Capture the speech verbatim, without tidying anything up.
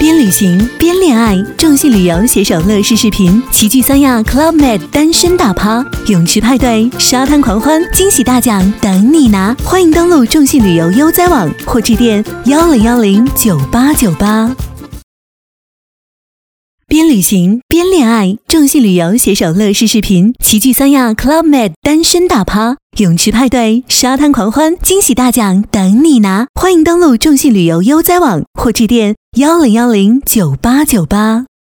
边旅行边恋爱，众信旅游携手乐视视频齐聚三亚 Club Med 单身大趴，泳池派对、沙滩狂欢，惊喜大奖等你拿！欢迎登录众信旅游优哉网或致电幺零幺零九八九八。边旅行边恋爱，众信旅游携手乐视视频齐聚三亚 Club Med 单身大趴，泳池派对、沙滩狂欢，惊喜大奖等你拿！欢迎登录众信旅游优哉网或致电幺零幺零九八九八。